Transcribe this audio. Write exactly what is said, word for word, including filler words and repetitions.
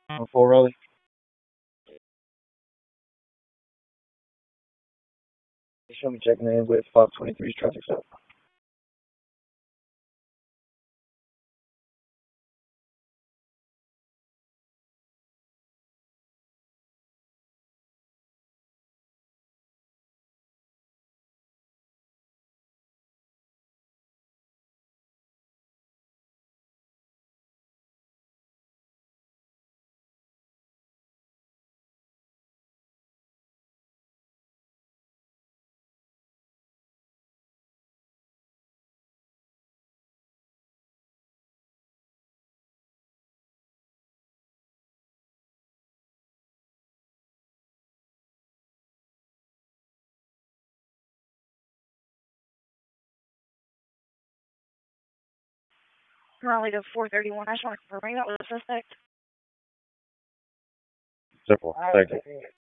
On full Raleigh. Show me checking in with five twenty-three's traffic stop. Raleigh to four thirty-one. I just want to confirm that with a suspect. Simple. Thank you.